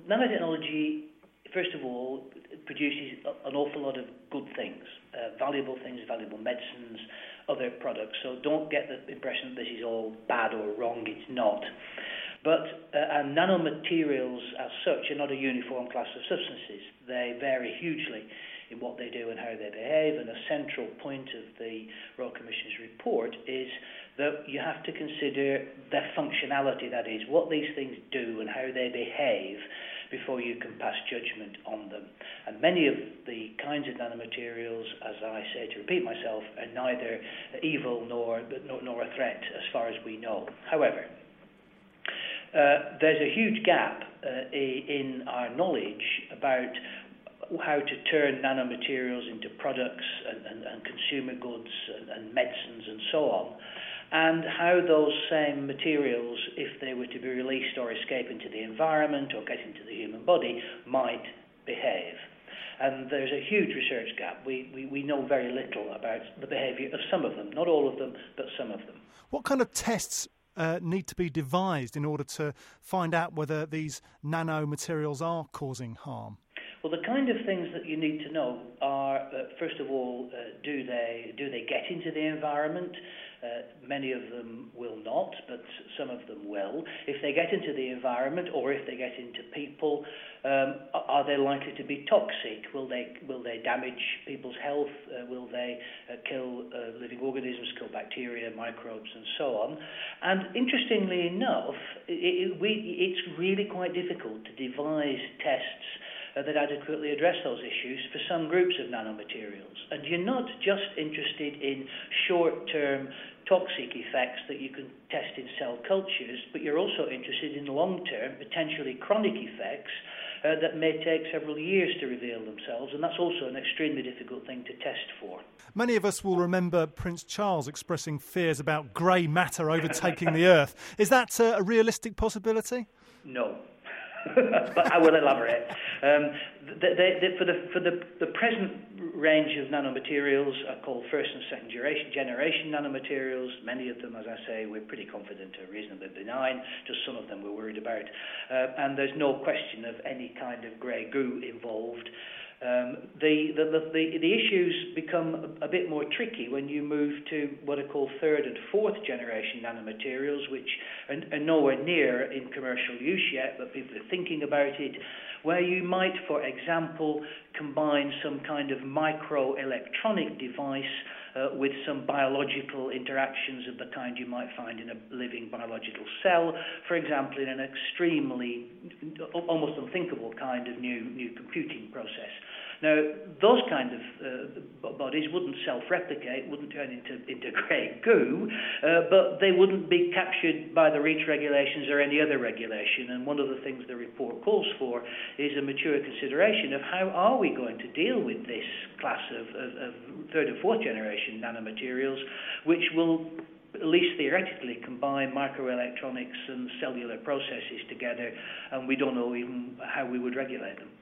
nanotechnology, first of all, produces an awful lot of good things, valuable medicines, other products. So don't get the impression that this is all bad or wrong. It's not. But nanomaterials as such are not a uniform class of substances. They vary hugely in what they do and how they behave, and a central point of the Royal Commission's report is that you have to consider their functionality, that is, what these things do and how they behave, before you can pass judgment on them. And many of the kinds of nanomaterials, as I say to repeat myself, are neither evil nor a threat as far as we know. However, there's a huge gap in our knowledge about how to turn nanomaterials into products and consumer goods and medicines and so on, and how those same materials, if they were to be released or escape into the environment or get into the human body, might behave. And there's a huge research gap. We know very little about the behaviour of some of them, not all of them, but some of them. What kind of tests need to be devised in order to find out whether these nanomaterials are causing harm? Well, the kind of things that you need to know are, first of all, do they get into the environment? Many of them will not, but some of them will. If they get into the environment or if they get into people, are they likely to be toxic? Will they damage people's health? Will they kill living organisms, kill bacteria, microbes, and so on? And interestingly enough, it's really quite difficult to devise tests that adequately address those issues for some groups of nanomaterials. And you're not just interested in short-term toxic effects that you can test in cell cultures, but you're also interested in long-term, potentially chronic effects that may take several years to reveal themselves, and that's also an extremely difficult thing to test for. Many of us will remember Prince Charles expressing fears about grey matter overtaking the Earth. Is that a realistic possibility? No. But I will elaborate. For the present range of nanomaterials are called first and second generation nanomaterials. Many of them, as I say, we're pretty confident are reasonably benign. Just some of them we're worried about. And there's no question of any kind of grey goo involved. The issues become a bit more tricky when you move to what are called third and fourth generation nanomaterials, which are nowhere near in commercial use yet, but people are thinking about it, where you might, for example, combine some kind of microelectronic device with some biological interactions of the kind you might find in a living biological cell, for example, in an extremely, almost unthinkable kind of new computing process. Now, those kind of bodies wouldn't self-replicate, wouldn't turn into grey goo, but they wouldn't be captured by the REACH regulations or any other regulation. And one of the things the report calls for is a mature consideration of how are we going to deal with this class of third and fourth generation nanomaterials, which will, at least theoretically, combine microelectronics and cellular processes together, and we don't know even how we would regulate them.